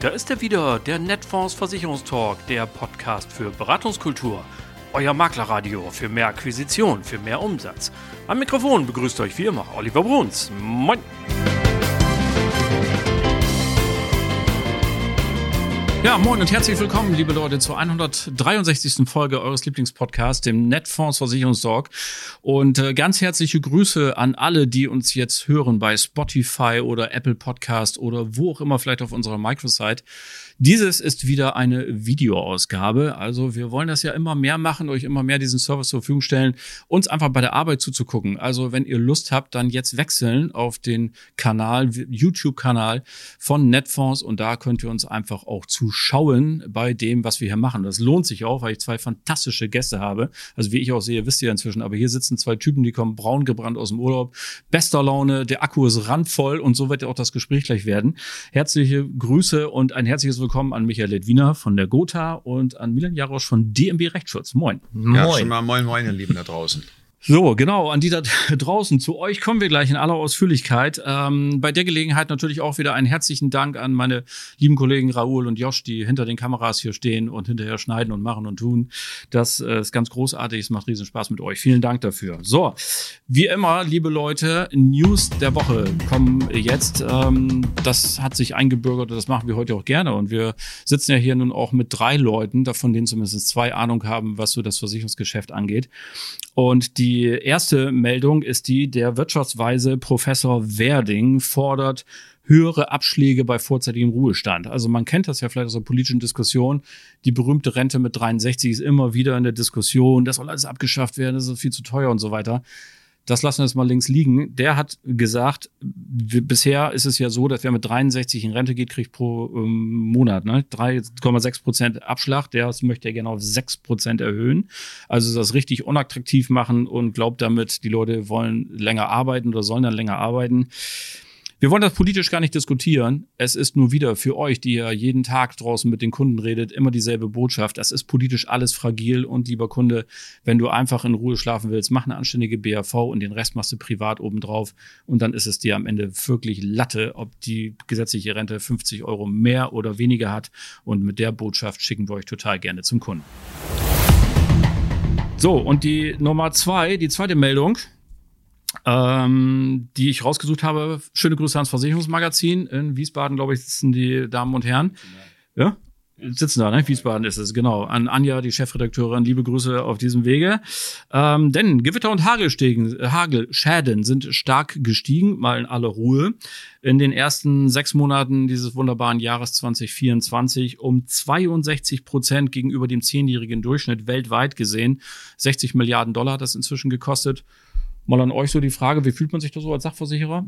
da ist er wieder, der Netfonds Versicherungstalk, der Podcast für Beratungskultur. Euer Maklerradio für mehr Akquisition, für mehr Umsatz. Am Mikrofon begrüßt euch wie immer Oliver Bruns. Moin! Ja, moin und herzlich willkommen, liebe Leute, zur 163. Folge eures Lieblingspodcasts, dem Netfonds Versicherungstalk. Und ganz herzliche Grüße an alle, die uns jetzt hören bei Spotify oder Apple Podcast oder wo auch immer, vielleicht auf unserer Microsite. Dieses ist wieder eine Videoausgabe. Also wir wollen das ja immer mehr machen, euch immer mehr diesen Service zur Verfügung stellen, uns einfach bei der Arbeit zuzugucken. Also wenn ihr Lust habt, dann jetzt wechseln auf den Kanal, YouTube-Kanal von Netfonds und da könnt ihr uns einfach auch zuschauen bei dem, was wir hier machen. Das lohnt sich auch, weil ich zwei fantastische Gäste habe. Also wie ich auch sehe, wisst ihr inzwischen, aber hier sitzen zwei Typen, die kommen braun gebrannt aus dem Urlaub, bester Laune, der Akku ist randvoll und so wird ja auch das Gespräch gleich werden. Herzliche Grüße und ein herzliches Willkommen an Michael Ledwiner von der Gotha und an Milan Jarosch von DMB Rechtsschutz. Moin. Ja, schon mal moin, ihr Lieben da draußen. So, genau, an die da draußen. Zu euch kommen wir gleich in aller Ausführlichkeit. Bei der Gelegenheit natürlich auch wieder einen herzlichen Dank an meine lieben Kollegen Raoul und Josh, die hinter den Kameras hier stehen und hinterher schneiden und machen und tun. Das ist ganz großartig, es macht riesen Spaß mit euch. Vielen Dank dafür. So, wie immer, liebe Leute, News der Woche kommen jetzt. Das hat sich eingebürgert und das machen wir heute auch gerne. Und wir sitzen ja hier nun auch mit 3 Leuten, davon denen zumindest 2 Ahnung haben, was so das Versicherungsgeschäft angeht. Und die erste Meldung ist die, der wirtschaftsweise Professor Werding fordert höhere Abschläge bei vorzeitigem Ruhestand. Also man kennt das ja vielleicht aus der politischen Diskussion. Die berühmte Rente mit 63 ist immer wieder in der Diskussion. Das soll alles abgeschafft werden, das ist viel zu teuer und so weiter. Das lassen wir jetzt mal links liegen. Der hat gesagt, bisher ist es ja so, dass wer mit 63 in Rente geht, kriegt pro Monat 3,6% Abschlag. Das möchte er gerne auf 6% erhöhen. Also das richtig unattraktiv machen und glaubt damit, die Leute wollen länger arbeiten oder sollen dann länger arbeiten. Wir wollen das politisch gar nicht diskutieren. Es ist nur wieder für euch, die ja jeden Tag draußen mit den Kunden redet, immer dieselbe Botschaft. Das ist politisch alles fragil und lieber Kunde, wenn du einfach in Ruhe schlafen willst, mach eine anständige BAV und den Rest machst du privat obendrauf und dann ist es dir am Ende wirklich Latte, ob die gesetzliche Rente 50 € mehr oder weniger hat und mit der Botschaft schicken wir euch total gerne zum Kunden. So, und die Nummer 2, die zweite Meldung, die ich rausgesucht habe. Schöne Grüße ans Versicherungsmagazin. In Wiesbaden, glaube ich, sitzen die Damen und Herren. Ja? Sitzen da, ne? Wiesbaden ist es, genau. An Anja, die Chefredakteurin, liebe Grüße auf diesem Wege. Denn Gewitter und Hagelschäden sind stark gestiegen, mal in aller Ruhe. In den ersten 6 Monaten dieses wunderbaren Jahres 2024 um 62% gegenüber dem 10-jährigen Durchschnitt weltweit gesehen. $60 Milliarden hat das inzwischen gekostet. Mal an euch so die Frage, wie fühlt man sich da so als Sachversicherer?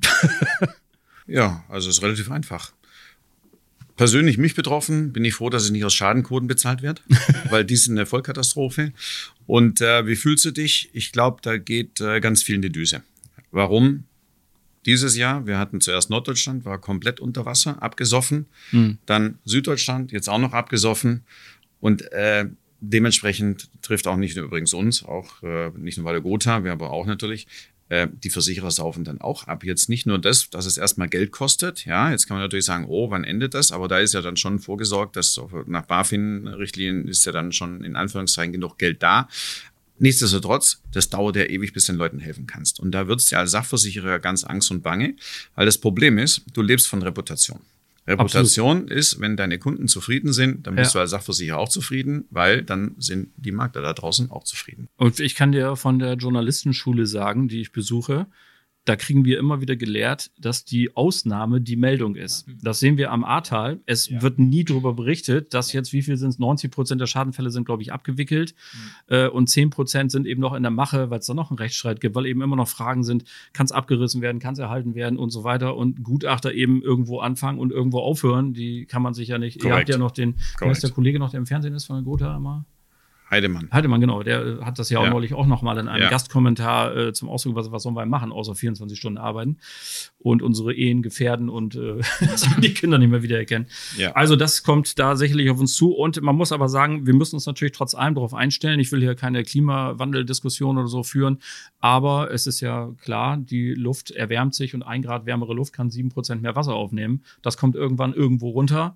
Ja, also es ist relativ einfach. Persönlich mich betroffen, bin ich froh, dass ich nicht aus Schadenquoten bezahlt werde, weil die sind eine Vollkatastrophe. Und wie fühlst du dich? Ich glaube, da geht ganz viel in die Düse. Warum? Dieses Jahr, wir hatten zuerst Norddeutschland, war komplett unter Wasser, abgesoffen. Dann Süddeutschland, jetzt auch noch abgesoffen. Und dementsprechend trifft auch nicht nur übrigens uns, auch nicht nur bei der Gotha, wir aber auch natürlich, die Versicherer saufen dann auch ab. Jetzt nicht nur das, dass es erstmal Geld kostet. Ja, jetzt kann man natürlich sagen, oh, wann endet das? Aber da ist ja dann schon vorgesorgt, dass nach BaFin-Richtlinien ist ja dann schon in Anführungszeichen genug Geld da. Nichtsdestotrotz, das dauert ja ewig, bis du den Leuten helfen kannst. Und da wird es ja als Sachversicherer ganz Angst und Bange, weil das Problem ist, du lebst von Reputation. Reputation Absolut. Ist, wenn deine Kunden zufrieden sind, dann bist du als Sachversicherer auch zufrieden, weil dann sind die Makler da draußen auch zufrieden. Und ich kann dir von der Journalistenschule sagen, die ich besuche, da kriegen wir immer wieder gelehrt, dass die Ausnahme die Meldung ist. Das sehen wir am Ahrtal. Es wird nie darüber berichtet, dass jetzt, wie viel sind es? 90% der Schadenfälle sind, glaube ich, abgewickelt. Und 10% sind eben noch in der Mache, weil es da noch einen Rechtsstreit gibt, weil eben immer noch Fragen sind, kann es abgerissen werden, kann es erhalten werden und so weiter. Und Gutachter eben irgendwo anfangen und irgendwo aufhören. Die kann man sich ja nicht. Korrekt. Ihr habt ja noch den, wer ist der Kollege noch, der im Fernsehen ist von der Gotha immer? Heidemann, genau. Der hat das ja auch neulich auch noch mal in einem Gastkommentar zum Ausdruck, was sollen wir machen, außer 24 Stunden arbeiten und unsere Ehen gefährden und die Kinder nicht mehr wiedererkennen. Ja. Also das kommt da sicherlich auf uns zu. Und man muss aber sagen, wir müssen uns natürlich trotz allem darauf einstellen. Ich will hier keine Klimawandeldiskussion oder so führen, aber es ist ja klar, die Luft erwärmt sich und 1 Grad wärmere Luft kann 7% mehr Wasser aufnehmen. Das kommt irgendwann irgendwo runter.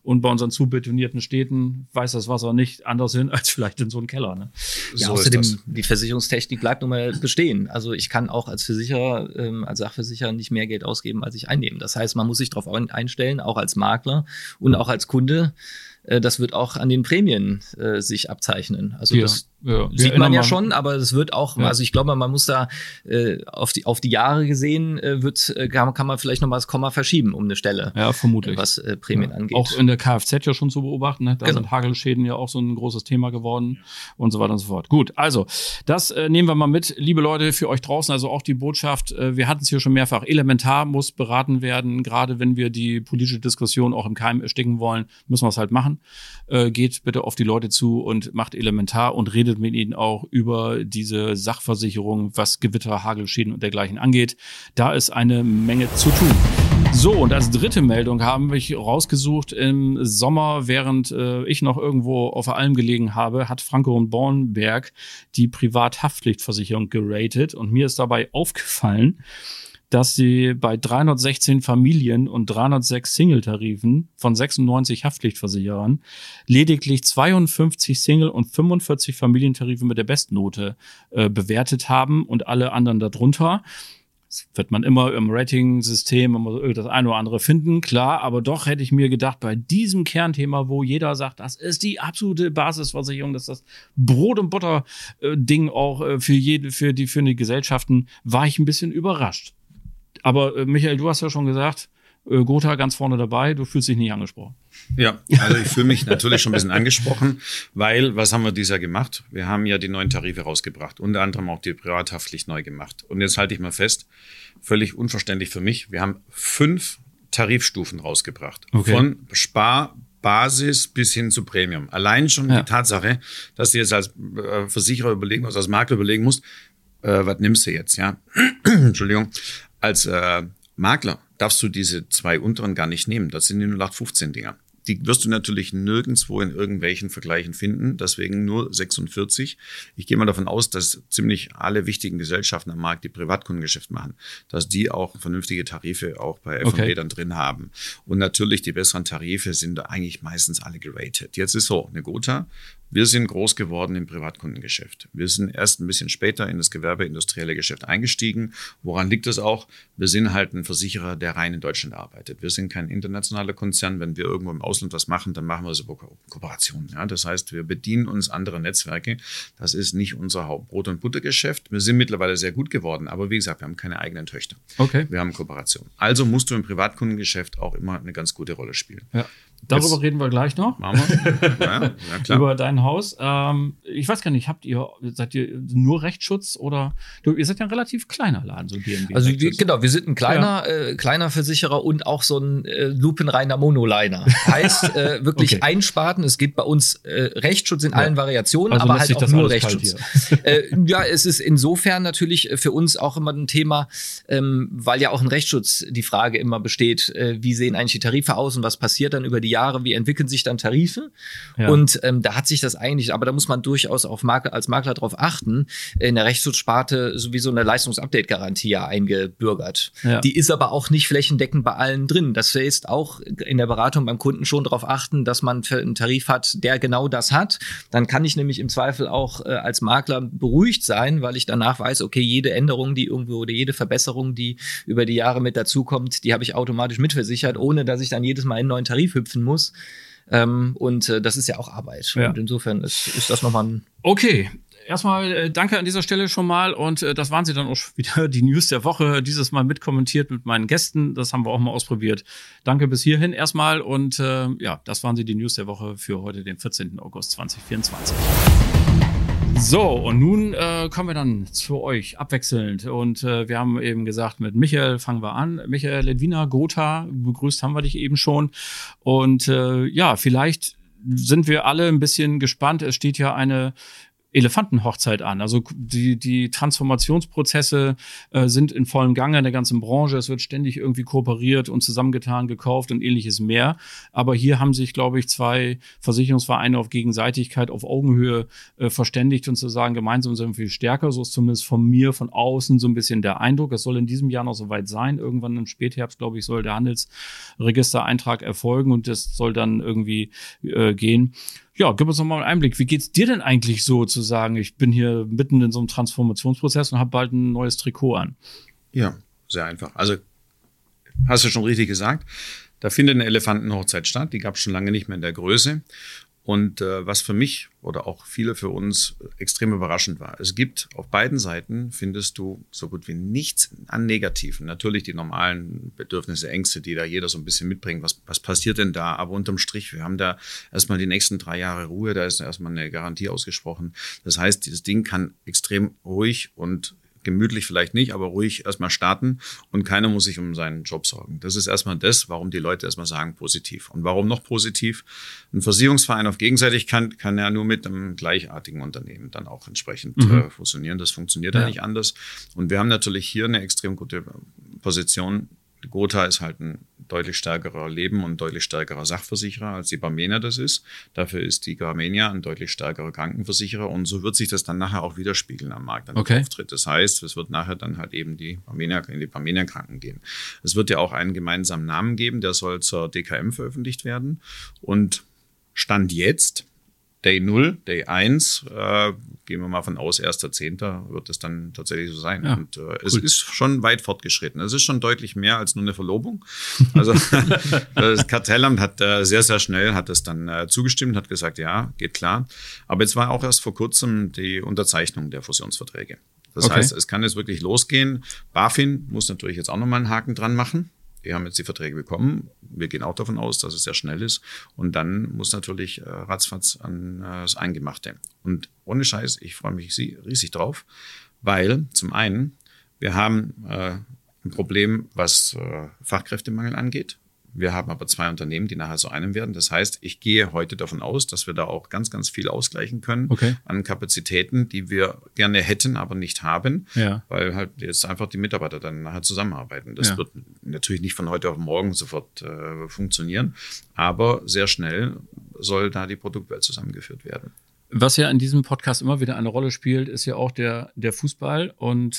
Und bei unseren zu betonierten Städten weiß das Wasser nicht anders hin als vielleicht in so einem Keller. Ne? Ja, außerdem, die Versicherungstechnik bleibt nun mal bestehen. Also ich kann auch als Versicherer, als Sachversicherer nicht mehr Geld ausgeben, als ich einnehme. Das heißt, man muss sich darauf einstellen, auch als Makler und auch als Kunde. Das wird auch an den Prämien sich abzeichnen. Also das sieht man ja schon, aber das wird auch, also ich glaube, man muss da auf die Jahre gesehen, kann man vielleicht noch mal das Komma verschieben um eine Stelle. Ja, vermutlich. Was Prämien angeht. Auch in der Kfz ja schon zu beobachten, ne? Da sind Hagelschäden ja auch so ein großes Thema geworden und so weiter und so fort. Gut, also das nehmen wir mal mit, liebe Leute, für euch draußen, also auch die Botschaft, wir hatten es hier schon mehrfach, elementar muss beraten werden, gerade wenn wir die politische Diskussion auch im Keim ersticken wollen, müssen wir es halt machen. Geht bitte auf die Leute zu und macht elementar und redet mit ihnen auch über diese Sachversicherung, was Gewitter, Hagelschäden und dergleichen angeht. Da ist eine Menge zu tun. So, und als dritte Meldung haben wir rausgesucht, im Sommer, während ich noch irgendwo auf der Alm gelegen habe, hat Franke und Bornberg die Privathaftpflichtversicherung geratet. Und mir ist dabei aufgefallen, dass sie bei 316 Familien und 306 Single-Tarifen von 96 Haftpflichtversicherern lediglich 52 Single- und 45 Familientarife mit der Bestnote bewertet haben und alle anderen darunter. Das wird man immer im Rating-System immer das eine oder andere finden, klar, aber doch hätte ich mir gedacht, bei diesem Kernthema, wo jeder sagt, das ist die absolute Basisversicherung, das ist das Brot- und Butter-Ding auch für die Gesellschaften, war ich ein bisschen überrascht. Aber Michael, du hast ja schon gesagt, Gotha ganz vorne dabei, du fühlst dich nicht angesprochen. Ja, also ich fühle mich natürlich schon ein bisschen angesprochen, weil, was haben wir dieses Jahr gemacht? Wir haben ja die neuen Tarife rausgebracht, unter anderem auch die Privathaftpflicht neu gemacht. Und jetzt halte ich mal fest, völlig unverständlich für mich, wir haben 5 Tarifstufen rausgebracht. Okay. Von Basis bis hin zu Premium. Allein schon die Tatsache, dass du jetzt als Versicherer überlegen musst, als Makler überlegen musst, was nimmst du jetzt, ja? Entschuldigung. Als Makler darfst du diese 2 unteren gar nicht nehmen. Das sind die 0815-Dinger. Die wirst du natürlich nirgendwo in irgendwelchen Vergleichen finden, deswegen nur 46. Ich gehe mal davon aus, dass ziemlich alle wichtigen Gesellschaften am Markt, die Privatkundengeschäft machen, dass die auch vernünftige Tarife auch bei F&B dann drin haben. Und natürlich die besseren Tarife sind eigentlich meistens alle geratet. Jetzt ist so, eine Gotha, wir sind groß geworden im Privatkundengeschäft. Wir sind erst ein bisschen später in das gewerbeindustrielle Geschäft eingestiegen. Woran liegt das auch? Wir sind halt ein Versicherer, der rein in Deutschland arbeitet. Wir sind kein internationaler Konzern. Wenn wir irgendwo im Ausland was machen, dann machen wir es über Kooperationen. Ja, das heißt, wir bedienen uns andere Netzwerke. Das ist nicht unser Hauptbrot- und Buttergeschäft. Wir sind mittlerweile sehr gut geworden, aber wie gesagt, wir haben keine eigenen Töchter. Okay. Wir haben Kooperation. Also musst du im Privatkundengeschäft auch immer eine ganz gute Rolle spielen. Ja. Darüber reden wir gleich noch. Machen wir. Ja, klar. Über dein Haus. Ich weiß gar nicht, seid ihr nur Rechtsschutz oder ihr seid ja ein relativ kleiner Laden, so DNB. Also wir sind ein kleiner Versicherer und auch so ein lupenreiner Monoliner. Heißt wirklich einsparten. Es gibt bei uns Rechtsschutz in allen Variationen, also aber halt auch nur Rechtsschutz. Ja, es ist insofern natürlich für uns auch immer ein Thema, weil ja auch in Rechtsschutz die Frage immer besteht, wie sehen eigentlich die Tarife aus und was passiert dann über die Jahre, wie entwickeln sich dann Tarife? Ja. Und da hat sich das eigentlich, aber da muss man durchaus auch als Makler darauf achten, in der Rechtsschutzsparte sowieso eine Leistungsupdate-Garantie ja eingebürgert. Ja. Die ist aber auch nicht flächendeckend bei allen drin. Das heißt auch in der Beratung beim Kunden schon darauf achten, dass man einen Tarif hat, der genau das hat. Dann kann ich nämlich im Zweifel auch als Makler beruhigt sein, weil ich danach weiß, okay, jede Änderung, die irgendwo oder jede Verbesserung, die über die Jahre mit dazukommt, die habe ich automatisch mitversichert, ohne dass ich dann jedes Mal in einen neuen Tarif hüpfen muss. Und das ist ja auch Arbeit. Ja. Und insofern ist das nochmal ein... Okay, erstmal danke an dieser Stelle schon mal. Und das waren sie dann auch wieder, die News der Woche. Dieses Mal mitkommentiert mit meinen Gästen. Das haben wir auch mal ausprobiert. Danke bis hierhin erstmal. Und das waren sie, die News der Woche für heute, den 14. August 2024. So, und nun kommen wir dann zu euch abwechselnd. Und wir haben eben gesagt, mit Michael fangen wir an. Michael Ledwiner, Gotha, begrüßt haben wir dich eben schon. Und vielleicht sind wir alle ein bisschen gespannt. Es steht ja eine Elefantenhochzeit an. Also die Transformationsprozesse sind in vollem Gange in der ganzen Branche. Es wird ständig irgendwie kooperiert und zusammengetan, gekauft und ähnliches mehr. Aber hier haben sich, glaube ich, 2 Versicherungsvereine auf Gegenseitigkeit, auf Augenhöhe verständigt und zu sagen, gemeinsam sind wir viel stärker. So ist zumindest von mir, von außen so ein bisschen der Eindruck. Das soll in diesem Jahr noch soweit sein. Irgendwann im Spätherbst, glaube ich, soll der Handelsregistereintrag erfolgen und das soll dann irgendwie gehen. Ja, gib uns noch mal einen Einblick. Wie geht's dir denn eigentlich so, zu sagen, ich bin hier mitten in so einem Transformationsprozess und habe bald ein neues Trikot an? Ja, sehr einfach. Also, hast du schon richtig gesagt, da findet eine Elefantenhochzeit statt. Die gab es schon lange nicht mehr in der Größe. Und was für mich oder auch viele für uns extrem überraschend war, es gibt auf beiden Seiten, findest du so gut wie nichts an Negativen. Natürlich die normalen Bedürfnisse, Ängste, die da jeder so ein bisschen mitbringt. Was passiert denn da? Aber unterm Strich, wir haben da erstmal die nächsten 3 Jahre Ruhe, da ist erstmal eine Garantie ausgesprochen. Das heißt, dieses Ding kann extrem ruhig und gemütlich vielleicht nicht, aber ruhig erstmal starten und keiner muss sich um seinen Job sorgen. Das ist erstmal das, warum die Leute erstmal sagen, positiv. Und warum noch positiv? Ein Versicherungsverein auf Gegenseitigkeit kann ja nur mit einem gleichartigen Unternehmen dann auch entsprechend fusionieren. Das funktioniert ja nicht anders. Und wir haben natürlich hier eine extrem gute Position. Die Gotha ist halt ein deutlich stärkerer Leben und deutlich stärkerer Sachversicherer, als die Barmenia das ist. Dafür ist die Barmenia ein deutlich stärkerer Krankenversicherer und so wird sich das dann nachher auch widerspiegeln am Markt, an dem Auftritt. Das heißt, es wird nachher dann halt eben in die Barmenia Kranken gehen. Es wird ja auch einen gemeinsamen Namen geben, der soll zur DKM veröffentlicht werden und Stand jetzt, Day 0, Day 1, gehen wir mal von aus, 1.10. wird es dann tatsächlich so sein. Ja, und es ist schon weit fortgeschritten. Es ist schon deutlich mehr als nur eine Verlobung. Also das Kartellamt hat sehr, sehr schnell hat es dann zugestimmt, hat gesagt, ja, geht klar. Aber jetzt war auch erst vor kurzem die Unterzeichnung der Fusionsverträge. Das heißt, es kann jetzt wirklich losgehen. BaFin muss natürlich jetzt auch nochmal einen Haken dran machen. Wir haben jetzt die Verträge bekommen. Wir gehen auch davon aus, dass es sehr schnell ist. Und dann muss natürlich ratzfatz an das Eingemachte. Und ohne Scheiß, ich freue mich riesig drauf, weil zum einen, wir haben ein Problem, was Fachkräftemangel angeht. Wir haben aber 2 Unternehmen, die nachher zu einem werden. Das heißt, ich gehe heute davon aus, dass wir da auch ganz, ganz viel ausgleichen können an Kapazitäten, die wir gerne hätten, aber nicht haben, weil halt jetzt einfach die Mitarbeiter dann nachher zusammenarbeiten. Das wird natürlich nicht von heute auf morgen sofort funktionieren, aber sehr schnell soll da die Produktwelt zusammengeführt werden. Was ja in diesem Podcast immer wieder eine Rolle spielt, ist ja auch der Fußball. Und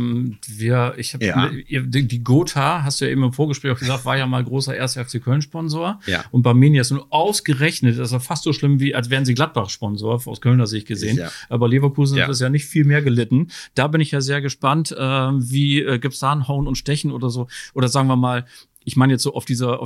die Gotha, hast du ja eben im Vorgespräch auch gesagt, war ja mal großer 1. FC Köln-Sponsor. Ja. Und Barmenia ist nur ausgerechnet, das ist ja fast so schlimm, wie als wären sie Gladbach-Sponsor, aus Kölner Sicht gesehen. Ja. Aber Leverkusen hat das ja nicht viel mehr gelitten. Da bin ich ja sehr gespannt, wie gibt's da ein Hauen und Stechen oder so? Oder sagen wir mal, ich meine jetzt so auf dieser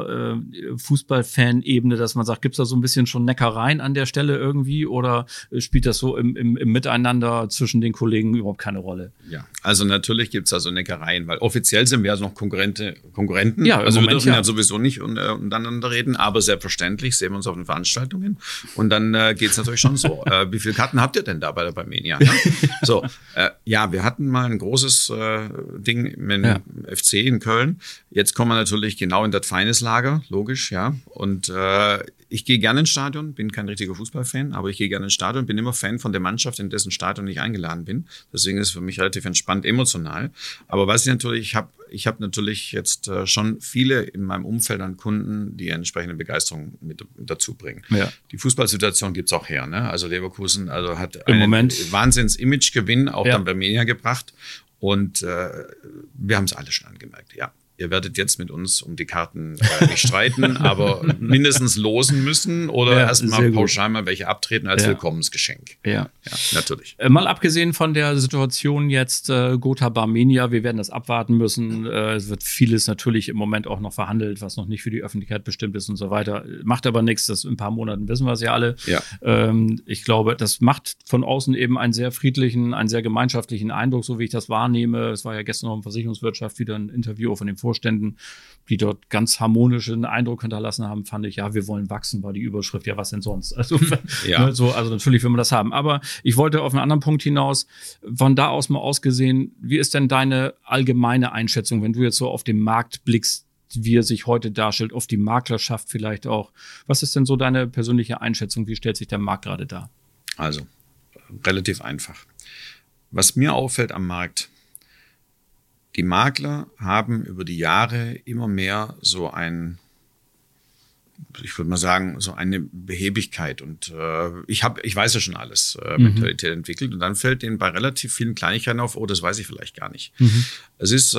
Fußball-Fan-Ebene, dass man sagt, gibt's da so ein bisschen schon Neckereien an der Stelle irgendwie oder spielt das so im Miteinander zwischen den Kollegen überhaupt keine Rolle? Ja, also natürlich gibt's da so Neckereien, weil offiziell sind wir also noch Konkurrenten. Ja, also wir dürfen ja sowieso nicht untereinander reden, aber selbstverständlich sehen wir uns auf den Veranstaltungen und dann geht's natürlich schon so. Wie viele Karten habt ihr denn da bei der Barmenia? Ne? So, wir hatten mal ein großes Ding mit dem FC in Köln. Jetzt kommen wir natürlich genau in das feines Lager, logisch, ja. Und ich gehe gerne ins Stadion, bin kein richtiger Fußballfan, aber ich gehe gerne ins Stadion, bin immer Fan von der Mannschaft, in dessen Stadion ich eingeladen bin. Deswegen ist es für mich relativ entspannt, emotional. Aber was ich habe natürlich jetzt schon viele in meinem Umfeld an Kunden, die entsprechende Begeisterung mit dazu bringen. Ja. Die Fußballsituation gibt's auch her, ne? Also Leverkusen hat einen Wahnsinns-Image-Gewinn auch dann bei Barmenia gebracht. Und wir haben es alle schon angemerkt, ja. Ihr werdet jetzt mit uns um die Karten nicht streiten, aber mindestens losen müssen oder erstmal pauschal mal welche abtreten als Willkommensgeschenk. Ja, natürlich. Mal abgesehen von der Situation jetzt Gotha Barmenia, wir werden das abwarten müssen. Es wird vieles natürlich im Moment auch noch verhandelt, was noch nicht für die Öffentlichkeit bestimmt ist und so weiter. Macht aber nichts, das in ein paar Monaten wissen wir es ja alle. Ja. Ich glaube, das macht von außen eben einen sehr friedlichen, einen sehr gemeinschaftlichen Eindruck, so wie ich das wahrnehme. Es war ja gestern noch in Versicherungswirtschaft wieder ein Interview von dem Vorständen, die dort ganz harmonischen Eindruck hinterlassen haben, fand ich, ja, wir wollen wachsen, war die Überschrift, ja, was denn sonst? Also, also natürlich will man das haben. Aber ich wollte auf einen anderen Punkt hinaus, von da aus mal ausgesehen, wie ist denn deine allgemeine Einschätzung, wenn du jetzt so auf den Markt blickst, wie er sich heute darstellt, auf die Maklerschaft vielleicht auch. Was ist denn so deine persönliche Einschätzung? Wie stellt sich der Markt gerade dar? Also, relativ einfach. Was mir auffällt am Markt, die Makler haben über die Jahre immer mehr ich würde mal sagen, so eine Behebigkeit und ich weiß ja schon alles, Mentalität entwickelt und dann fällt denen bei relativ vielen Kleinigkeiten auf, oh, das weiß ich vielleicht gar nicht. Es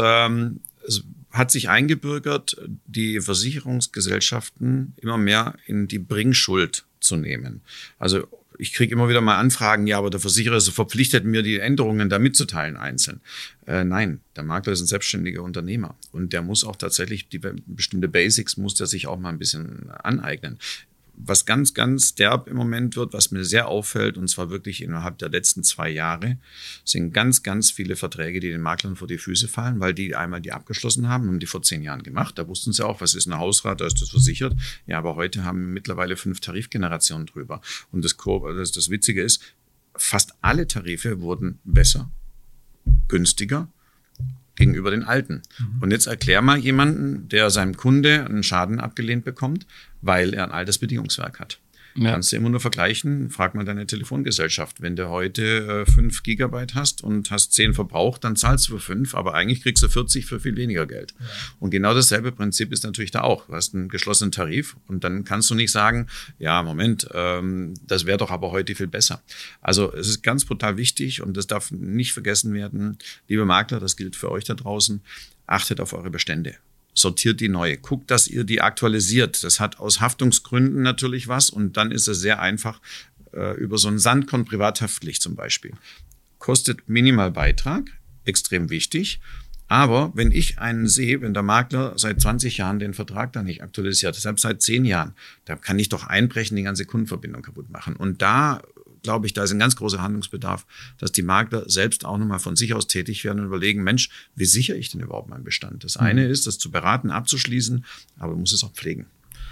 hat sich eingebürgert, die Versicherungsgesellschaften immer mehr in die Bringschuld zu nehmen. Also ich kriege immer wieder mal Anfragen, ja, aber der Versicherer ist verpflichtet, mir die Änderungen da mitzuteilen einzeln. Nein, der Makler ist ein selbstständiger Unternehmer und der muss auch tatsächlich bestimmte Basics muss der sich auch mal ein bisschen aneignen. Was ganz, ganz derb im Moment wird, was mir sehr auffällt, und zwar wirklich innerhalb der letzten 2 Jahre, sind ganz, ganz viele Verträge, die den Maklern vor die Füße fallen, weil die einmal die abgeschlossen haben die vor 10 Jahren gemacht. Da wussten sie auch, was ist ein Hausrat, da ist das versichert. Ja, aber heute haben wir mittlerweile 5 Tarifgenerationen drüber. Und das Witzige ist, fast alle Tarife wurden besser, günstiger gegenüber den alten. Und jetzt erklär mal jemanden, der seinem Kunde einen Schaden abgelehnt bekommt, weil er ein altes Bedingungswerk hat. Ja. Kannst du immer nur vergleichen, frag mal deine Telefongesellschaft. Wenn du heute 5 Gigabyte hast und hast 10 verbraucht, dann zahlst du für 5, aber eigentlich kriegst du 40 für viel weniger Geld. Ja. Und genau dasselbe Prinzip ist natürlich da auch. Du hast einen geschlossenen Tarif und dann kannst du nicht sagen, ja, Moment, das wäre doch aber heute viel besser. Also es ist ganz brutal wichtig und das darf nicht vergessen werden. Liebe Makler, das gilt für euch da draußen, achtet auf eure Bestände. Sortiert die neu. Guckt, dass ihr die aktualisiert. Das hat aus Haftungsgründen natürlich was und dann ist es sehr einfach über so ein Sandkonto Privathaftpflicht zum Beispiel. Kostet Minimalbeitrag, extrem wichtig. Aber wenn ich einen sehe, wenn der Makler seit 20 Jahren den Vertrag da nicht aktualisiert, deshalb seit 10 Jahren, da kann ich doch einbrechen, die ganze Kundenverbindung kaputt machen. Und da glaube ich, da ist ein ganz großer Handlungsbedarf, dass die Makler selbst auch nochmal von sich aus tätig werden und überlegen, Mensch, wie sichere ich denn überhaupt meinen Bestand? Das eine ist, das zu beraten, abzuschließen, aber man muss es auch pflegen.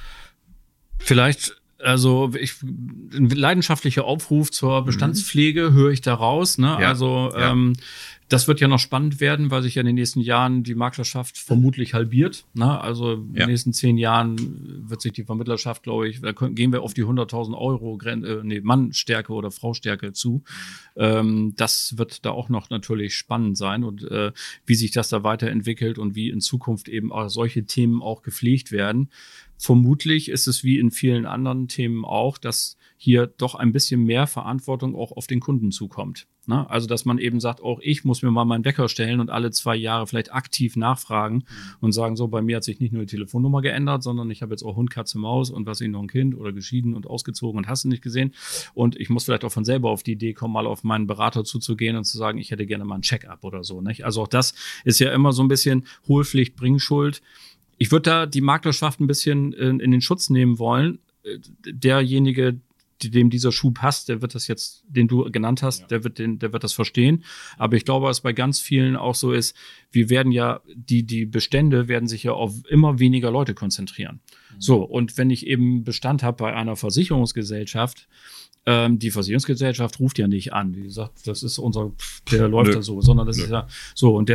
Vielleicht, also ein leidenschaftlicher Aufruf zur Bestandspflege höre ich da raus. Ne? Ja, also das wird ja noch spannend werden, weil sich ja in den nächsten Jahren die Maklerschaft vermutlich halbiert. Ne? Also in den nächsten 10 Jahren wird sich die Vermittlerschaft, glaube ich, da gehen wir auf die 100.000 Euro Mannstärke oder Fraustärke zu. Das wird da auch noch natürlich spannend sein und wie sich das da weiterentwickelt und wie in Zukunft eben auch solche Themen auch gepflegt werden. Vermutlich ist es wie in vielen anderen Themen auch, dass hier doch ein bisschen mehr Verantwortung auch auf den Kunden zukommt. Ne? Also, dass man eben sagt, auch ich muss mir mal meinen Wecker stellen und alle 2 Jahre vielleicht aktiv nachfragen und sagen, so, bei mir hat sich nicht nur die Telefonnummer geändert, sondern ich habe jetzt auch Hund, Katze, Maus und was ich noch ein Kind oder geschieden und ausgezogen und hast du nicht gesehen. Und ich muss vielleicht auch von selber auf die Idee kommen, mal auf meinen Berater zuzugehen und zu sagen, ich hätte gerne mal ein Check-up oder so. Nicht? Also auch das ist ja immer so ein bisschen Hohlpflicht, Bringschuld. Ich würde da die Maklerschaft ein bisschen in den Schutz nehmen wollen. Derjenige, dem dieser Schuh passt, der wird das jetzt, den du genannt hast, der wird das verstehen. Aber ich glaube, was bei ganz vielen auch so ist, wir werden ja, die Bestände werden sich ja auf immer weniger Leute konzentrieren. So, und wenn ich eben Bestand habe bei einer Versicherungsgesellschaft, die Versicherungsgesellschaft ruft ja nicht an. Wie gesagt, das ist der läuft da so, sondern das ist ja so. Und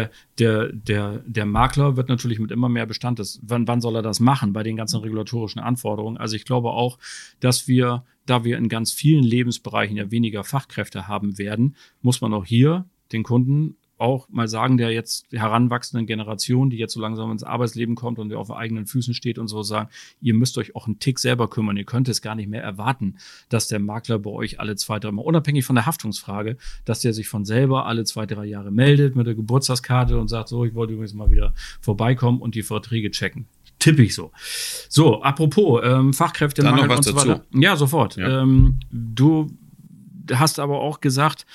der Makler wird natürlich mit immer mehr Bestand, wann soll er das machen bei den ganzen regulatorischen Anforderungen? Also ich glaube auch, dass da wir in ganz vielen Lebensbereichen ja weniger Fachkräfte haben werden, muss man auch hier den Kunden auch mal sagen, der jetzt heranwachsenden Generation, die jetzt so langsam ins Arbeitsleben kommt und der auf eigenen Füßen steht und so sagen, ihr müsst euch auch einen Tick selber kümmern. Ihr könnt es gar nicht mehr erwarten, dass der Makler bei euch alle 2, 3 Mal, unabhängig von der Haftungsfrage, dass der sich von selber alle 2, 3 Jahre meldet mit der Geburtstagskarte und sagt, so, ich wollte übrigens mal wieder vorbeikommen und die Verträge checken. Tippe ich so. So, apropos Fachkräftemangel und so weiter. Ja, sofort. Ja. Du hast aber auch gesagt,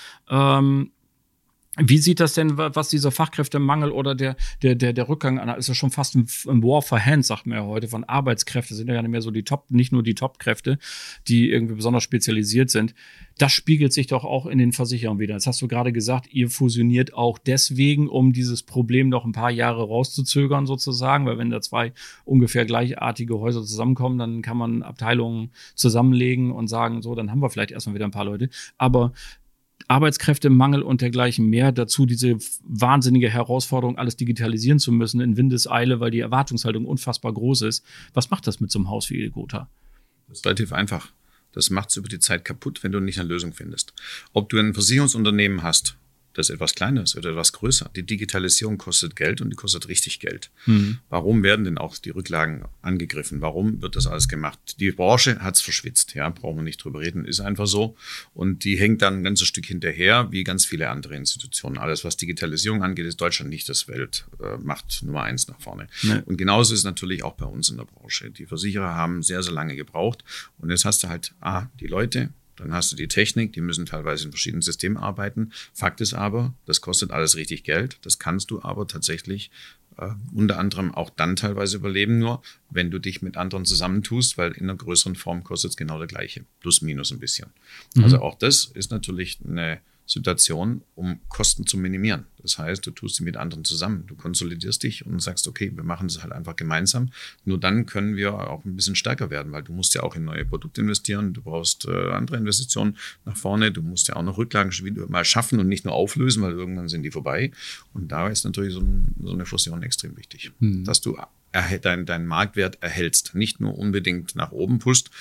wie sieht das denn, was dieser Fachkräftemangel oder der Rückgang an, ist ja schon fast ein War for Hands, sagt man ja heute, von Arbeitskräften, sind ja gar nicht mehr so nicht nur die Top-Kräfte, die irgendwie besonders spezialisiert sind. Das spiegelt sich doch auch in den Versicherungen wieder. Jetzt hast du gerade gesagt, ihr fusioniert auch deswegen, um dieses Problem noch ein paar Jahre rauszuzögern sozusagen, weil wenn da 2 ungefähr gleichartige Häuser zusammenkommen, dann kann man Abteilungen zusammenlegen und sagen, so, dann haben wir vielleicht erstmal wieder ein paar Leute. Aber Arbeitskräftemangel und dergleichen mehr, dazu diese wahnsinnige Herausforderung, alles digitalisieren zu müssen in Windeseile, weil die Erwartungshaltung unfassbar groß ist. Was macht das mit so einem Haus wie Gotha? Das ist relativ einfach. Das macht es über die Zeit kaputt, wenn du nicht eine Lösung findest. Ob du ein Versicherungsunternehmen hast, das etwas kleiner ist oder etwas größer. Die Digitalisierung kostet Geld und die kostet richtig Geld. Warum werden denn auch die Rücklagen angegriffen? Warum wird das alles gemacht? Die Branche hat es verschwitzt, ja, brauchen wir nicht drüber reden, ist einfach so. Und die hängt dann ein ganzes Stück hinterher, wie ganz viele andere Institutionen. Alles, was Digitalisierung angeht, ist Deutschland nicht das Weltmacht Nummer 1 nach vorne. Nee. Und genauso ist es natürlich auch bei uns in der Branche. Die Versicherer haben sehr, sehr lange gebraucht. Und jetzt hast du halt die Leute, dann hast du die Technik, die müssen teilweise in verschiedenen Systemen arbeiten. Fakt ist aber, das kostet alles richtig Geld. Das kannst du aber tatsächlich unter anderem auch dann teilweise überleben, nur wenn du dich mit anderen zusammentust, weil in einer größeren Form kostet es genau das Gleiche. Plus, minus ein bisschen. Also auch das ist natürlich eine Situation, um Kosten zu minimieren. Das heißt, du tust sie mit anderen zusammen. Du konsolidierst dich und sagst, okay, wir machen das halt einfach gemeinsam. Nur dann können wir auch ein bisschen stärker werden, weil du musst ja auch in neue Produkte investieren. Du brauchst andere Investitionen nach vorne. Du musst ja auch noch Rücklagen mal schaffen und nicht nur auflösen, weil irgendwann sind die vorbei. Und da ist natürlich so eine Fusion extrem wichtig, dass du deinen Marktwert erhältst. Nicht nur unbedingt nach oben pusht,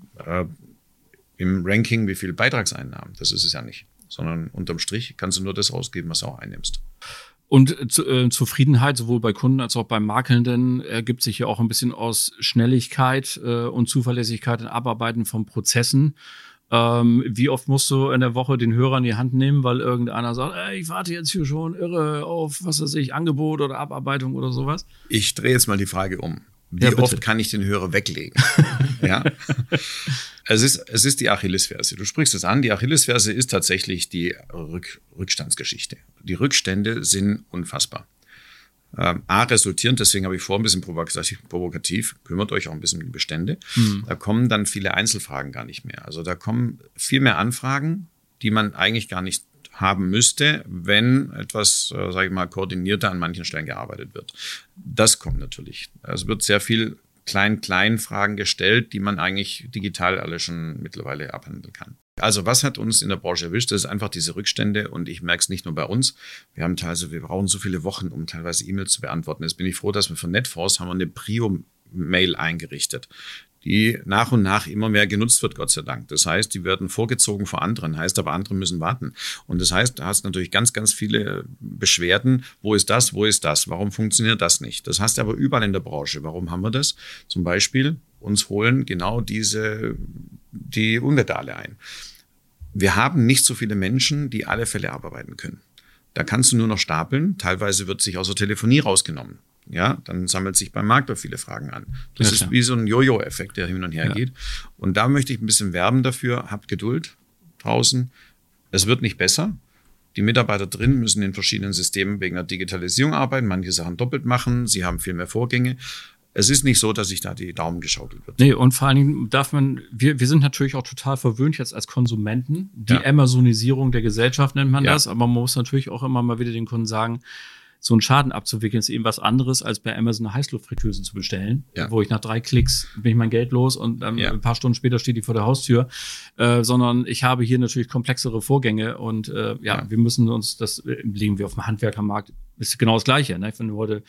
im Ranking, wie viel Beitragseinnahmen. Das ist es ja nicht. Sondern unterm Strich kannst du nur das ausgeben, was du auch einnimmst. Und Zufriedenheit sowohl bei Kunden als auch beim Makelnden ergibt sich ja auch ein bisschen aus Schnelligkeit und Zuverlässigkeit im Abarbeiten von Prozessen. Wie oft musst du in der Woche den Hörer in die Hand nehmen, weil irgendeiner sagt, ich warte jetzt hier schon irre auf, was weiß ich, Angebot oder Abarbeitung oder sowas? Ich drehe jetzt mal die Frage um. Wie oft kann ich den Hörer weglegen? Ja. Es ist die Achillesferse. Du sprichst es an. Die Achillesferse ist tatsächlich die Rückstandsgeschichte. Die Rückstände sind unfassbar. Resultierend, deswegen habe ich vorhin ein bisschen provokativ, kümmert euch auch ein bisschen um die Bestände. Da kommen dann viele Einzelfragen gar nicht mehr. Also da kommen viel mehr Anfragen, die man eigentlich gar nicht haben müsste, wenn etwas, sage ich mal, koordinierter an manchen Stellen gearbeitet wird. Das kommt natürlich. Es wird sehr viel kleinen Fragen gestellt, die man eigentlich digital alle schon mittlerweile abhandeln kann. Also was hat uns in der Branche erwischt? Das ist einfach diese Rückstände und ich merke es nicht nur bei uns. Wir brauchen so viele Wochen, um teilweise E-Mails zu beantworten. Jetzt bin ich froh, dass wir von NetForce haben eine Prio-Mail eingerichtet, die nach und nach immer mehr genutzt wird, Gott sei Dank. Das heißt, die werden vorgezogen vor anderen, heißt aber, andere müssen warten. Und das heißt, da hast du natürlich ganz, ganz viele Beschwerden. Wo ist das? Warum funktioniert das nicht? Das hast du aber überall in der Branche. Warum haben wir das? Zum Beispiel, uns holen genau die Unwetter alle ein. Wir haben nicht so viele Menschen, die alle Fälle abarbeiten können. Da kannst du nur noch stapeln. Teilweise wird sich aus der Telefonie rausgenommen. Ja, dann sammelt sich beim Markt viele Fragen an. Das ist wie so ein Jojo-Effekt, der hin und her geht. Und da möchte ich ein bisschen werben dafür. Habt Geduld draußen. Es wird nicht besser. Die Mitarbeiter drin müssen in verschiedenen Systemen wegen der Digitalisierung arbeiten, manche Sachen doppelt machen. Sie haben viel mehr Vorgänge. Es ist nicht so, dass sich da die Daumen geschaukelt wird. Nee, und vor allen Dingen wir sind natürlich auch total verwöhnt jetzt als Konsumenten. Die Amazonisierung der Gesellschaft nennt man das. Aber man muss natürlich auch immer mal wieder den Kunden sagen, so einen Schaden abzuwickeln ist eben was anderes, als bei Amazon eine Heißluftfritteuse zu bestellen, wo ich nach 3 Klicks bin ich mein Geld los und ein paar Stunden später steht die vor der Haustür, sondern ich habe hier natürlich komplexere Vorgänge und wir müssen uns, das legen wir auf dem Handwerkermarkt, ist genau das Gleiche. Ne? Wenn du heute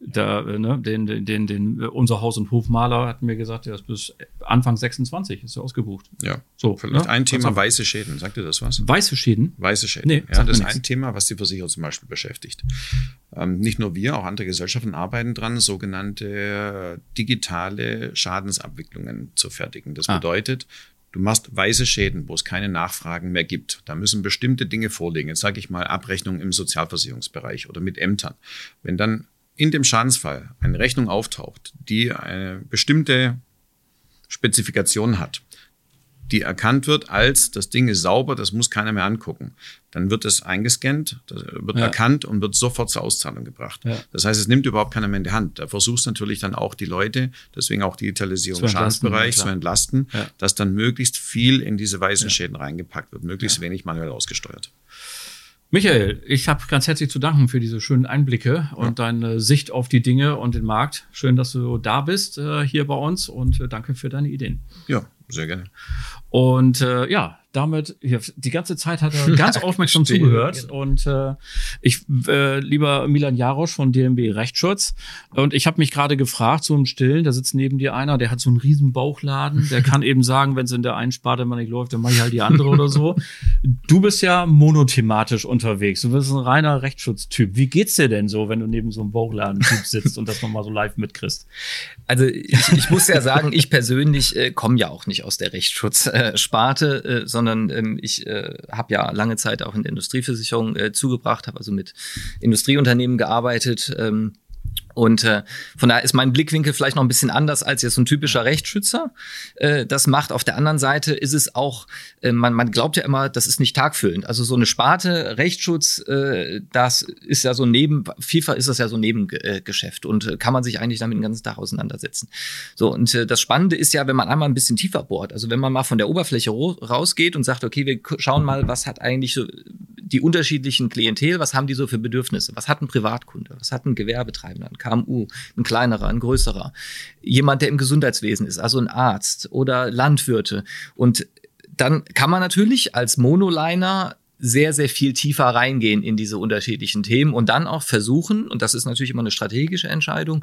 unser Haus- und Hofmaler hat mir gesagt, der ist bis Anfang 26 ist er ausgebucht. Ja. So, vielleicht ein Thema weiße Schäden. Sagt dir das was? Weiße Schäden? Weiße Schäden. Nee, das ist ein Thema, was die Versicherer zum Beispiel beschäftigt. Nicht nur wir, auch andere Gesellschaften arbeiten dran, sogenannte digitale Schadensabwicklungen zu fertigen. Das bedeutet, du machst weiße Schäden, wo es keine Nachfragen mehr gibt. Da müssen bestimmte Dinge vorliegen. Jetzt sage ich mal Abrechnung im Sozialversicherungsbereich oder mit Ämtern. Wenn dann in dem Schadensfall eine Rechnung auftaucht, die eine bestimmte Spezifikation hat, die erkannt wird als, das Ding ist sauber, das muss keiner mehr angucken, dann wird es eingescannt, das wird erkannt und wird sofort zur Auszahlung gebracht. Ja. Das heißt, es nimmt überhaupt keiner mehr in die Hand. Da versuchst du natürlich dann auch die Leute, deswegen auch Digitalisierung im Schadensbereich zu entlasten, dass dann möglichst viel in diese weißen Schäden reingepackt wird, möglichst wenig manuell ausgesteuert. Michael, ich habe ganz herzlich zu danken für diese schönen Einblicke und deine Sicht auf die Dinge und den Markt. Schön, dass du da bist hier bei uns und danke für deine Ideen. Ja, sehr gerne. Und damit, die ganze Zeit hat er ganz aufmerksam zugehört. Genau. Und lieber Milan Jarosch von DMB Rechtsschutz, und ich habe mich gerade gefragt, so im Stillen, da sitzt neben dir einer, der hat so einen riesen Bauchladen, der kann eben sagen, wenn es in der einen Sparte mal nicht läuft, dann mache ich halt die andere oder so. Du bist ja monothematisch unterwegs, du bist ein reiner Rechtsschutztyp. Wie geht's dir denn so, wenn du neben so einem Bauchladen-Typ sitzt und das nochmal so live mitkriegst? Also ich muss ja sagen, ich persönlich komme ja auch nicht aus der Rechtsschutzsparte, sondern ich habe ja lange Zeit auch in der Industrieversicherung zugebracht, habe also mit Industrieunternehmen gearbeitet. Und von daher ist mein Blickwinkel vielleicht noch ein bisschen anders als jetzt so ein typischer Rechtsschützer das macht. Auf der anderen Seite ist es auch, man glaubt ja immer, das ist nicht tagfüllend. Also so eine Sparte Rechtsschutz, das ist ja so FIFA ist das ja so ein Nebengeschäft und kann man sich eigentlich damit den ganzen Tag auseinandersetzen. So, und das Spannende ist ja, wenn man einmal ein bisschen tiefer bohrt, also wenn man mal von der Oberfläche rausgeht und sagt, okay, wir schauen mal, was hat eigentlich so die unterschiedlichen Klientel, was haben die so für Bedürfnisse? Was hat ein Privatkunde? Was hat ein Gewerbetreibender, ein KMU, ein kleinerer, ein größerer? Jemand, der im Gesundheitswesen ist, also ein Arzt oder Landwirte. Und dann kann man natürlich als Monoliner sehr, sehr viel tiefer reingehen in diese unterschiedlichen Themen und dann auch versuchen, und das ist natürlich immer eine strategische Entscheidung,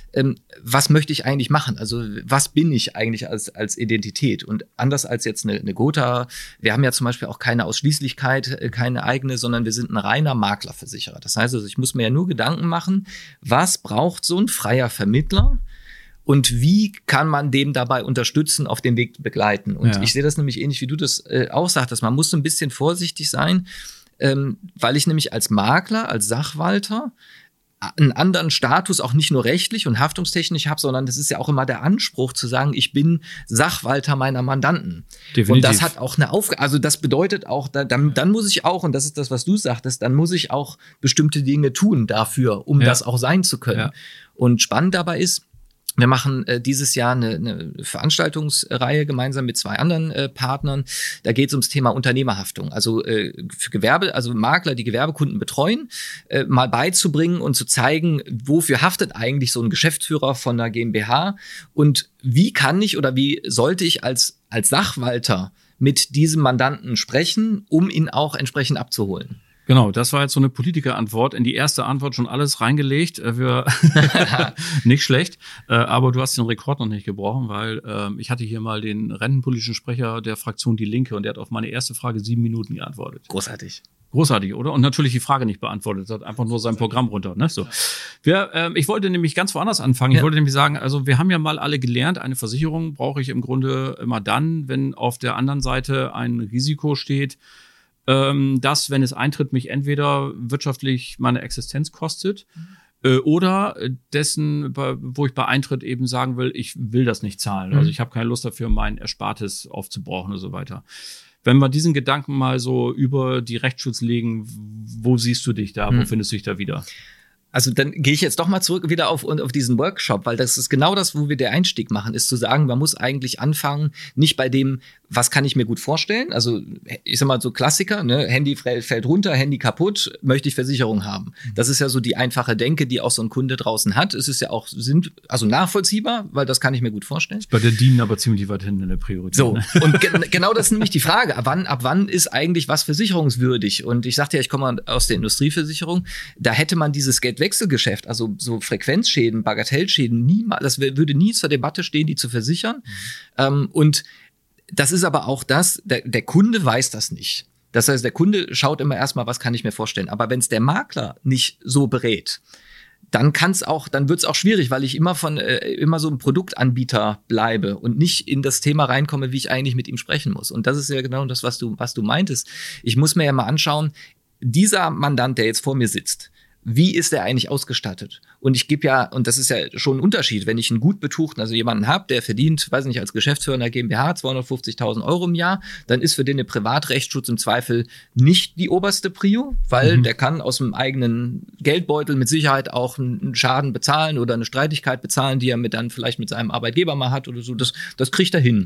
was möchte ich eigentlich machen? Also was bin ich eigentlich als Identität? Und anders als jetzt eine Gotha, wir haben ja zum Beispiel auch keine Ausschließlichkeit, keine eigene, sondern wir sind ein reiner Maklerversicherer. Das heißt also, ich muss mir ja nur Gedanken machen, was braucht so ein freier Vermittler? Und wie kann man dem dabei unterstützen, auf dem Weg begleiten? Und ich sehe das nämlich ähnlich, wie du das auch sagtest. Man muss so ein bisschen vorsichtig sein, weil ich nämlich als Makler, als Sachwalter einen anderen Status, auch nicht nur rechtlich und haftungstechnisch habe, sondern das ist ja auch immer der Anspruch zu sagen, ich bin Sachwalter meiner Mandanten. Definitiv. Und das hat auch eine Aufgabe, also das bedeutet auch, dann muss ich auch, und das ist das, was du sagtest, dann muss ich auch bestimmte Dinge tun dafür, um das auch sein zu können. Ja. Und spannend dabei ist, wir machen dieses Jahr eine Veranstaltungsreihe gemeinsam mit 2 anderen Partnern. Da geht es ums Thema Unternehmerhaftung. Also für Gewerbe, also Makler, die Gewerbekunden betreuen, mal beizubringen und zu zeigen, wofür haftet eigentlich so ein Geschäftsführer von einer GmbH und wie kann ich oder wie sollte ich als Sachwalter mit diesem Mandanten sprechen, um ihn auch entsprechend abzuholen. Genau, das war jetzt so eine Politikerantwort. In die erste Antwort schon alles reingelegt. Nicht schlecht. Aber du hast den Rekord noch nicht gebrochen, weil ich hatte hier mal den rentenpolitischen Sprecher der Fraktion Die Linke und der hat auf meine erste Frage 7 Minuten geantwortet. Großartig. Großartig, oder? Und natürlich die Frage nicht beantwortet, hat einfach nur sein Programm runter. Ne? So. Ich wollte nämlich ganz woanders anfangen. Ich wollte nämlich sagen, also wir haben ja mal alle gelernt, eine Versicherung brauche ich im Grunde immer dann, wenn auf der anderen Seite ein Risiko steht, das, wenn es eintritt, mich entweder wirtschaftlich meine Existenz kostet oder dessen, wo ich bei Eintritt eben sagen will, ich will das nicht zahlen. Also ich habe keine Lust dafür, mein Erspartes aufzubrauchen und so weiter. Wenn wir diesen Gedanken mal so über die Rechtsschutz legen, wo siehst du dich da? Wo findest du dich da wieder? Also dann gehe ich jetzt doch mal zurück wieder auf diesen Workshop, weil das ist genau das, wo wir den Einstieg machen, ist zu sagen, man muss eigentlich anfangen, nicht bei dem, was kann ich mir gut vorstellen, also ich sag mal so Klassiker, ne? Handy fällt runter, Handy kaputt, möchte ich Versicherung haben. Das ist ja so die einfache Denke, die auch so ein Kunde draußen hat. Es ist ja auch nachvollziehbar, weil das kann ich mir gut vorstellen. Ist bei der DIN aber ziemlich weit hinten in der Priorität. So, und genau das ist nämlich die Frage, ab wann ist eigentlich was versicherungswürdig? Und ich sagte ja, ich komme aus der Industrieversicherung, da hätte man dieses Geldwechselgeschäft, also so Frequenzschäden, Bagatellschäden, niemals, das würde nie zur Debatte stehen, die zu versichern. Und das ist aber auch der Kunde weiß das nicht. Das heißt, der Kunde schaut immer erstmal, was kann ich mir vorstellen. Aber wenn es der Makler nicht so berät, dann wird's auch schwierig, weil ich immer so ein Produktanbieter bleibe und nicht in das Thema reinkomme, wie ich eigentlich mit ihm sprechen muss. Und das ist ja genau das, was du meintest. Ich muss mir ja mal anschauen, dieser Mandant, der jetzt vor mir sitzt, wie ist der eigentlich ausgestattet? Und ich gebe ja, und das ist ja schon ein Unterschied, wenn ich einen gut betuchten, also jemanden habe, der verdient, weiß nicht, als Geschäftsführer einer GmbH 250.000 € im Jahr, dann ist für den der Privatrechtsschutz im Zweifel nicht die oberste Prio, weil der kann aus dem eigenen Geldbeutel mit Sicherheit auch einen Schaden bezahlen oder eine Streitigkeit bezahlen, die er dann vielleicht mit seinem Arbeitgeber mal hat oder so. Das kriegt er hin.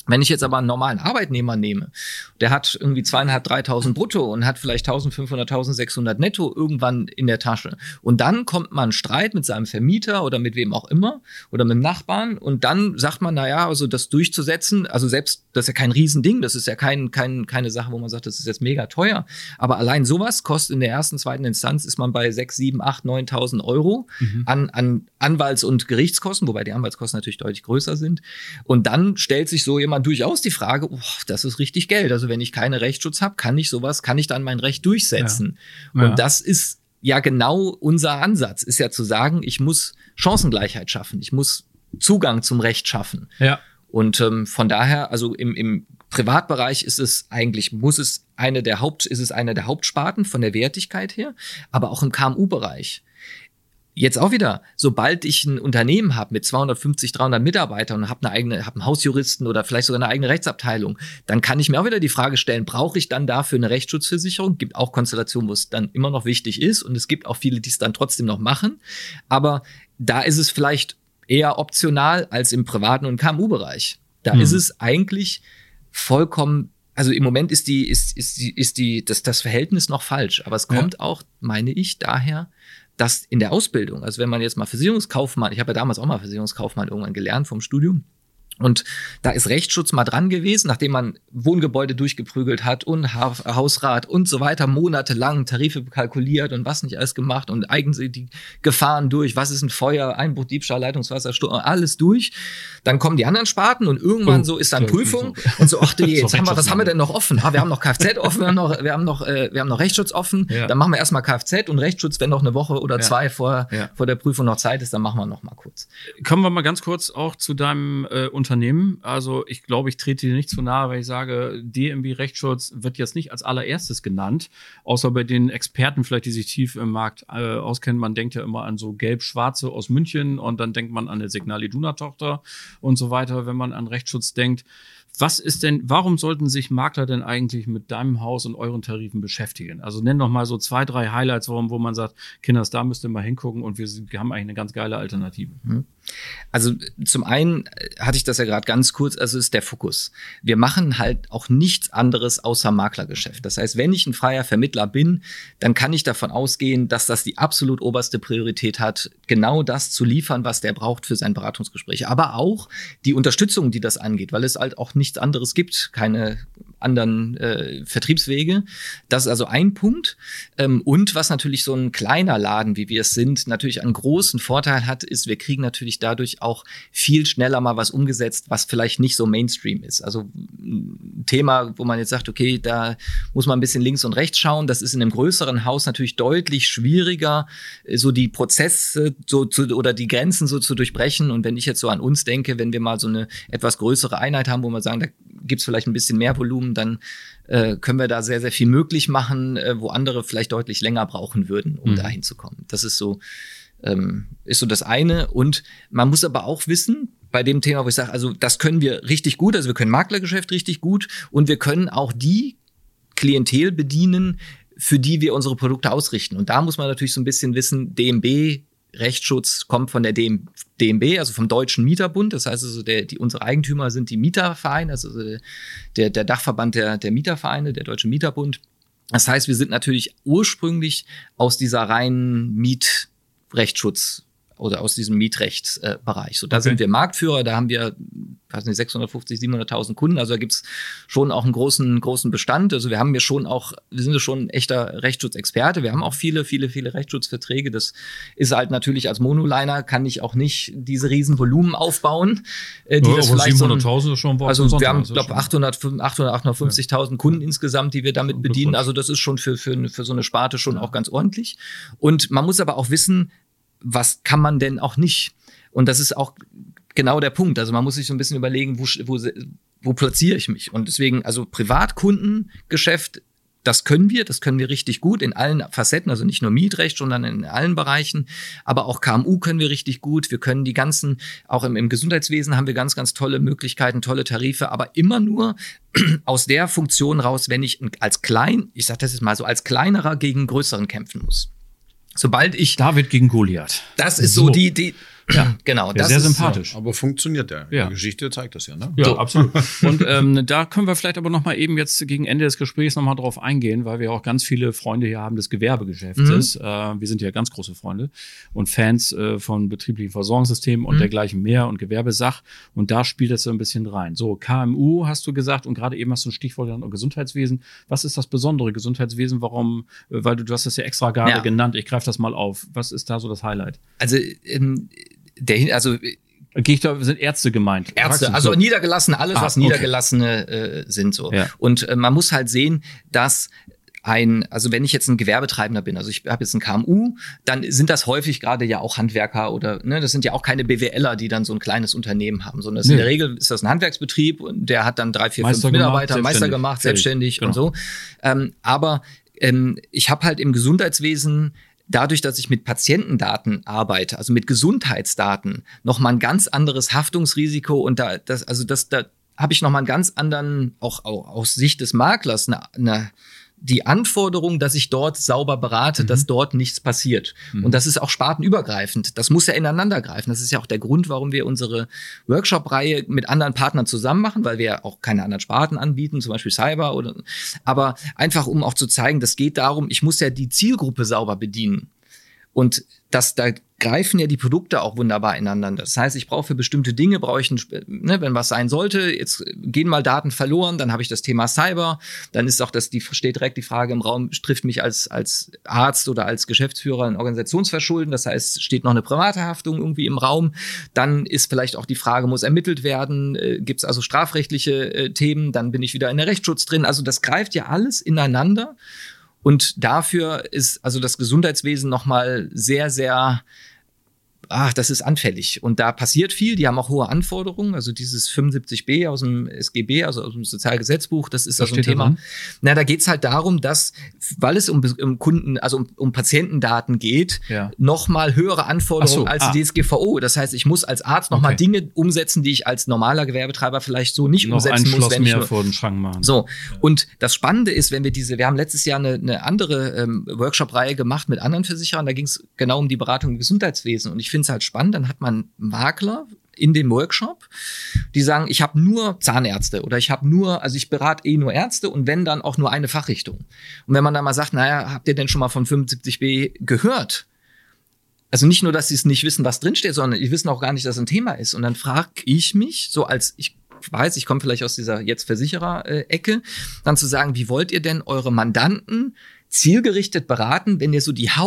Wenn ich jetzt aber einen normalen Arbeitnehmer nehme, der hat irgendwie 2.500, 3.000 brutto und hat vielleicht 1.500, 1.600 netto irgendwann in der Tasche. Und dann kommt man Streit mit seinem Vermieter oder mit wem auch immer oder mit dem Nachbarn und dann sagt man, naja, also das durchzusetzen, also selbst, das ist ja kein Riesending, das ist ja keine Sache, wo man sagt, das ist jetzt mega teuer. Aber allein sowas kostet in der ersten, zweiten Instanz ist man bei 6, 7, 8, 9.000 Euro an Anwalts- und Gerichtskosten, wobei die Anwaltskosten natürlich deutlich größer sind. Und dann stellt sich so jemand durchaus die Frage, das ist richtig Geld. Also wenn ich keinen Rechtsschutz habe, kann ich dann mein Recht durchsetzen. Ja. Und das ist ja genau unser Ansatz, ist ja zu sagen, ich muss Chancengleichheit schaffen, ich muss Zugang zum Recht schaffen. Ja. Und von daher, also im Privatbereich ist es eine der Hauptsparten von der Wertigkeit her, aber auch im KMU-Bereich. Jetzt auch wieder, sobald ich ein Unternehmen habe mit 250, 300 Mitarbeitern und habe einen Hausjuristen oder vielleicht sogar eine eigene Rechtsabteilung, dann kann ich mir auch wieder die Frage stellen, brauche ich dann dafür eine Rechtsschutzversicherung? Gibt auch Konstellationen, wo es dann immer noch wichtig ist und es gibt auch viele, die es dann trotzdem noch machen. Aber da ist es vielleicht eher optional als im privaten und KMU-Bereich. Da ist es eigentlich vollkommen, also im Moment ist das Verhältnis noch falsch. Aber es kommt auch, meine ich, daher, dass in der Ausbildung, also wenn man jetzt mal Versicherungskaufmann, ich habe ja damals auch mal Versicherungskaufmann irgendwann gelernt vom Studium, und da ist Rechtsschutz mal dran gewesen, nachdem man Wohngebäude durchgeprügelt hat und Hausrat und so weiter, monatelang Tarife kalkuliert und was nicht alles gemacht und eigentlich die Gefahren durch, was ist ein Feuer, Einbruch, Diebstahl, Leitungswasser, Sturm, alles durch. Dann kommen die anderen Sparten und irgendwann so ist dann Prüfung und so, was haben wir denn noch offen? Wir haben noch Kfz offen, wir haben noch Rechtsschutz offen, dann machen wir erstmal Kfz und Rechtsschutz, wenn noch eine Woche oder zwei vor der Prüfung noch Zeit ist, dann machen wir noch mal kurz. Kommen wir mal ganz kurz auch zu deinem Unternehmen. Also ich glaube, ich trete dir nicht zu nahe, weil ich sage, DNB Rechtsschutz wird jetzt nicht als allererstes genannt, außer bei den Experten vielleicht, die sich tief im Markt auskennen. Man denkt ja immer an so Gelb-Schwarze aus München und dann denkt man an eine Signal Iduna-Tochter und so weiter, wenn man an Rechtsschutz denkt. Warum sollten sich Makler denn eigentlich mit deinem Haus und euren Tarifen beschäftigen? Also nenn doch mal so 2, 3 Highlights, wo man sagt, Kinders, da müsst ihr mal hingucken und wir haben eigentlich eine ganz geile Alternative. Also zum einen hatte ich das ja gerade ganz kurz, also ist der Fokus. Wir machen halt auch nichts anderes außer Maklergeschäft. Das heißt, wenn ich ein freier Vermittler bin, dann kann ich davon ausgehen, dass das die absolut oberste Priorität hat, genau das zu liefern, was der braucht für sein Beratungsgespräch. Aber auch die Unterstützung, die das angeht, weil es halt auch nichts anderes gibt, keine anderen Vertriebswege. Das ist also ein Punkt. Und was natürlich so ein kleiner Laden, wie wir es sind, natürlich einen großen Vorteil hat, ist, wir kriegen natürlich dadurch auch viel schneller mal was umgesetzt, was vielleicht nicht so Mainstream ist. Also ein Thema, wo man jetzt sagt, okay, da muss man ein bisschen links und rechts schauen. Das ist in einem größeren Haus natürlich deutlich schwieriger, so die Prozesse oder die Grenzen so zu durchbrechen. Und wenn ich jetzt so an uns denke, wenn wir mal so eine etwas größere Einheit haben, wo wir sagen, da gibt's vielleicht ein bisschen mehr Volumen, dann können wir da sehr, sehr viel möglich machen, wo andere vielleicht deutlich länger brauchen würden, um da hinzukommen. Das ist so das eine. Und man muss aber auch wissen, bei dem Thema, wo ich sage, also das können wir richtig gut, also wir können Maklergeschäft richtig gut und wir können auch die Klientel bedienen, für die wir unsere Produkte ausrichten. Und da muss man natürlich so ein bisschen wissen, DNB Rechtsschutz kommt von der DNB, also vom Deutschen Mieterbund. Das heißt also, unsere Eigentümer sind die Mietervereine, also der Dachverband der Mietervereine, der Deutsche Mieterbund. Das heißt, wir sind natürlich ursprünglich aus dieser reinen Mietrechtsschutz oder aus diesem Mietrechtsbereich. So, da sind wir Marktführer, da haben wir 650, 700.000 Kunden, also da gibt's schon auch einen großen Bestand. Also wir sind ja schon ein echter Rechtsschutzexperte. Wir haben auch viele Rechtsschutzverträge. Das ist halt natürlich als Monoliner kann ich auch nicht diese riesen Volumen aufbauen. Das vielleicht 700.000 ist schon. Also wir haben, glaube 850.000 Kunden insgesamt, die wir damit bedienen. Also das ist schon für so eine Sparte schon auch ganz ordentlich. Und man muss aber auch wissen, was kann man denn auch nicht? Und das ist auch genau der Punkt. Also man muss sich so ein bisschen überlegen, wo platziere ich mich? Und deswegen, also Privatkundengeschäft, das können wir richtig gut in allen Facetten, also nicht nur Mietrecht, sondern in allen Bereichen. Aber auch KMU können wir richtig gut. Wir können auch im Gesundheitswesen haben wir ganz, ganz tolle Möglichkeiten, tolle Tarife, aber immer nur aus der Funktion raus, wenn ich ich sag das jetzt mal so, als Kleinerer gegen Größeren kämpfen muss. Sobald ich David gegen Goliath. Das ist so die Ja, genau. Das sehr sympathisch. Ja, aber funktioniert ja. Die Geschichte zeigt das ja, ne? Ja, so. Absolut. Und da können wir vielleicht aber noch mal eben jetzt gegen Ende des Gesprächs noch mal drauf eingehen, weil wir auch ganz viele Freunde hier haben des Gewerbegeschäftes. Wir sind ja ganz große Freunde und Fans von betrieblichen Versorgungssystemen und dergleichen mehr und Gewerbesach. Und da spielt das so ein bisschen rein. So, KMU hast du gesagt und gerade eben hast du ein Stichwort genannt, Gesundheitswesen. Was ist das Besondere Gesundheitswesen? Warum? Weil du hast das ja extra gerade genannt. Ich greife das mal auf. Was ist da so das Highlight? Also, sind Ärzte gemeint? Ärzte, also Niedergelassene, alles, was Niedergelassene sind so. Ja. Und man muss halt sehen, dass also wenn ich jetzt ein Gewerbetreibender bin, also ich habe jetzt ein KMU, dann sind das häufig gerade ja auch Handwerker oder, ne, das sind ja auch keine BWLer, die dann so ein kleines Unternehmen haben, sondern in der Regel ist das ein Handwerksbetrieb und der hat dann 3, 4, 5 Mitarbeiter, Meister gemacht, selbstständig und so. Aber ich habe halt im Gesundheitswesen dadurch, dass ich mit Patientendaten arbeite, also mit Gesundheitsdaten, noch mal ein ganz anderes Haftungsrisiko und da habe ich noch mal einen ganz anderen, auch aus Sicht des Maklers, die Anforderung, dass ich dort sauber berate, dass dort nichts passiert. Und das ist auch spartenübergreifend. Das muss ja ineinander greifen. Das ist ja auch der Grund, warum wir unsere Workshop-Reihe mit anderen Partnern zusammen machen, weil wir ja auch keine anderen Sparten anbieten, zum Beispiel Cyber aber einfach, um auch zu zeigen, das geht darum, ich muss ja die Zielgruppe sauber bedienen. Und da greifen ja die Produkte auch wunderbar ineinander. Das heißt, ich brauche für bestimmte Dinge, wenn was sein sollte, jetzt gehen mal Daten verloren, dann habe ich das Thema Cyber, dann ist auch steht direkt die Frage im Raum, trifft mich als Arzt oder als Geschäftsführer ein Organisationsverschulden, das heißt, steht noch eine private Haftung irgendwie im Raum, dann ist vielleicht auch die Frage, muss ermittelt werden, gibt es also strafrechtliche Themen, dann bin ich wieder in der Rechtsschutz drin, also das greift ja alles ineinander. Und dafür ist also das Gesundheitswesen nochmal sehr, sehr, das ist anfällig. Und da passiert viel, die haben auch hohe Anforderungen. Also dieses 75b aus dem SGB, also aus dem Sozialgesetzbuch, das ist also ein Thema. Da geht's halt darum, dass, weil es um Kunden, also um Patientendaten geht, nochmal höhere Anforderungen als die DSGVO. Das heißt, ich muss als Arzt nochmal Dinge umsetzen, die ich als normaler Gewerbetreiber vielleicht so nicht umsetzen muss. Wenn mehr vor den Schrank machen. So. Und das Spannende ist, wenn wir haben letztes Jahr eine andere Workshop-Reihe gemacht mit anderen Versicherern, da ging es genau um die Beratung im Gesundheitswesen. Und ich finde es halt spannend, dann hat man Makler in dem Workshop, die sagen, ich habe nur Zahnärzte oder ich berate nur Ärzte und wenn, dann auch nur eine Fachrichtung. Und wenn man dann mal sagt, habt ihr denn schon mal von 75b gehört? Also nicht nur, dass sie es nicht wissen, was drinsteht, sondern die wissen auch gar nicht, dass es ein Thema ist. Und dann frage ich mich, ich weiß, ich komme vielleicht aus dieser jetzt Versicherer-Ecke, dann zu sagen, wie wollt ihr denn eure Mandanten zielgerichtet beraten, wenn ihr so die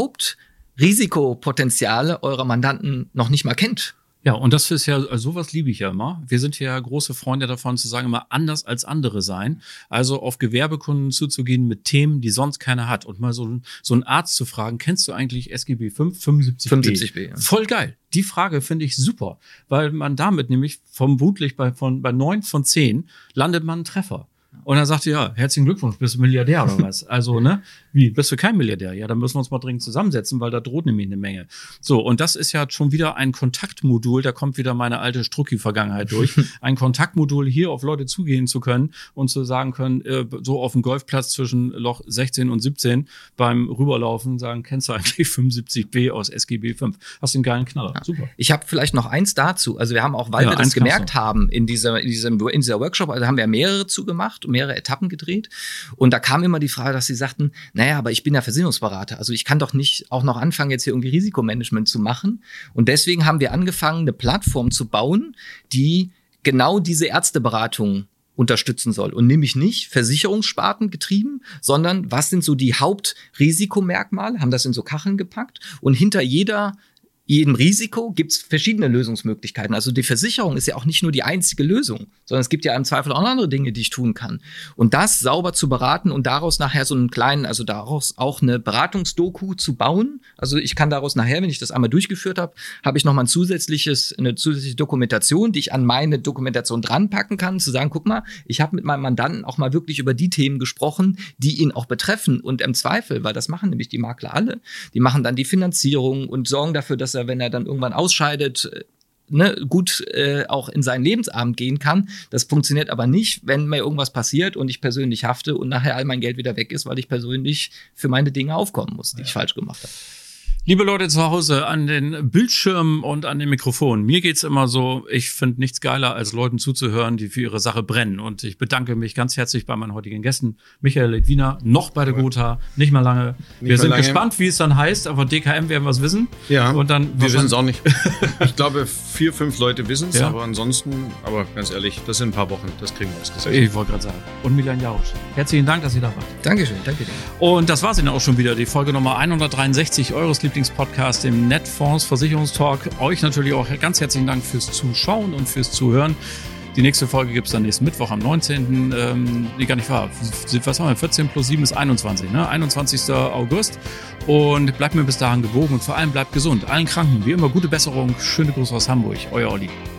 Hauptrisikopotenziale eurer Mandanten noch nicht mal kennt? Ja, und das ist ja, sowas liebe ich ja immer. Wir sind ja große Freunde davon, zu sagen, immer anders als andere sein. Also auf Gewerbekunden zuzugehen mit Themen, die sonst keiner hat. Und mal so einen Arzt zu fragen, kennst du eigentlich SGB 5, 75b? 75b, ja. Voll geil. Die Frage finde ich super, weil man damit nämlich vermutlich bei 9 von 10 landet man einen Treffer. Und dann sagt er, herzlichen Glückwunsch, bist du Milliardär oder was? Also, wie, bist du kein Milliardär? Ja, dann müssen wir uns mal dringend zusammensetzen, weil da droht nämlich eine Menge. So, und das ist ja schon wieder ein Kontaktmodul, da kommt wieder meine alte Strucki-Vergangenheit durch. Ein Kontaktmodul, hier auf Leute zugehen zu können und zu sagen können, so auf dem Golfplatz zwischen Loch 16 und 17 beim Rüberlaufen sagen, kennst du eigentlich 75b aus SGB 5? Hast du einen geilen Knaller. Ja. Super. Ich habe vielleicht noch eins dazu. Also wir haben auch, weil wir das gemerkt haben in dieser Workshop, also haben wir mehrere zugemacht, mehrere Etappen gedreht. Und da kam immer die Frage, dass sie sagten, aber ich bin ja Versicherungsberater. Also ich kann doch nicht auch noch anfangen, jetzt hier irgendwie Risikomanagement zu machen. Und deswegen haben wir angefangen, eine Plattform zu bauen, die genau diese Ärzteberatung unterstützen soll. Und nämlich nicht Versicherungssparten getrieben, sondern was sind so die Hauptrisikomerkmale, haben das in so Kacheln gepackt und hinter jedem Risiko gibt es verschiedene Lösungsmöglichkeiten. Also die Versicherung ist ja auch nicht nur die einzige Lösung, sondern es gibt ja im Zweifel auch andere Dinge, die ich tun kann. Und das sauber zu beraten und daraus nachher daraus auch eine Beratungsdoku zu bauen. Also ich kann daraus nachher, wenn ich das einmal durchgeführt habe, habe ich nochmal eine zusätzliche Dokumentation, die ich an meine Dokumentation dranpacken kann, zu sagen, guck mal, ich habe mit meinem Mandanten auch mal wirklich über die Themen gesprochen, die ihn auch betreffen. Und im Zweifel, weil das machen nämlich die Makler alle, die machen dann die Finanzierung und sorgen dafür, dass er, wenn er dann irgendwann ausscheidet, gut auch in seinen Lebensabend gehen kann. Das funktioniert aber nicht, wenn mir irgendwas passiert und ich persönlich hafte und nachher all mein Geld wieder weg ist, weil ich persönlich für meine Dinge aufkommen muss, die ich falsch gemacht habe. Liebe Leute zu Hause an den Bildschirmen und an den Mikrofonen, mir geht's immer so, ich finde nichts geiler, als Leuten zuzuhören, die für ihre Sache brennen. Und ich bedanke mich ganz herzlich bei meinen heutigen Gästen. Michael Litwiner, noch bei der Gotha, nicht mal lange. Wir sind gespannt, wie es dann heißt, aber DKM werden wir es wissen. Ja, und dann wir wissen es auch nicht. Ich glaube, 4, 5 Leute wissen es, aber ansonsten, aber ganz ehrlich, das sind ein paar Wochen, das kriegen wir ausgesetzt. Ich wollte gerade sagen. Und Milan Jarosch, herzlichen Dank, dass ihr da wart. Dankeschön, danke dir. Und das war's dann auch schon wieder, die Folge Nummer 163 eures Lieblingspodcasts, dem Netfonds Versicherungstalk. Euch natürlich auch ganz herzlichen Dank fürs Zuschauen und fürs Zuhören. Die nächste Folge gibt es dann nächsten Mittwoch am 19. Gar nicht wahr. Was haben wir? 14 plus 7 ist 21, ne? 21. August. Und bleibt mir bis dahin gewogen und vor allem bleibt gesund. Allen Kranken, wie immer, gute Besserung. Schöne Grüße aus Hamburg. Euer Olli.